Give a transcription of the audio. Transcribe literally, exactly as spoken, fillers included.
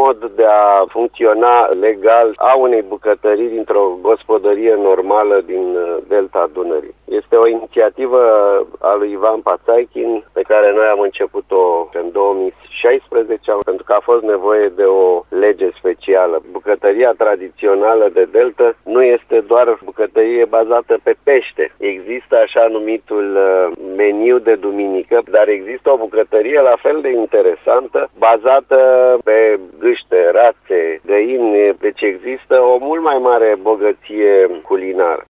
mod de a funcționa legal a unei bucătării dintr-o gospodărie normală din delta Dunării. Este o inițiativă a lui Ivan Pațaichin pe care noi am început-o în două mii șaisprezece, pentru că a fost nevoie de o lege specială. Bucătăria tradițională de delta nu este doar bucătărie bazată pe pește. Există așa numitul meniu de duminică, dar există o bucătărie la fel de interesantă, bazată pe gâște, rațe, găini, deci există o mult mai mare bogăție culinară.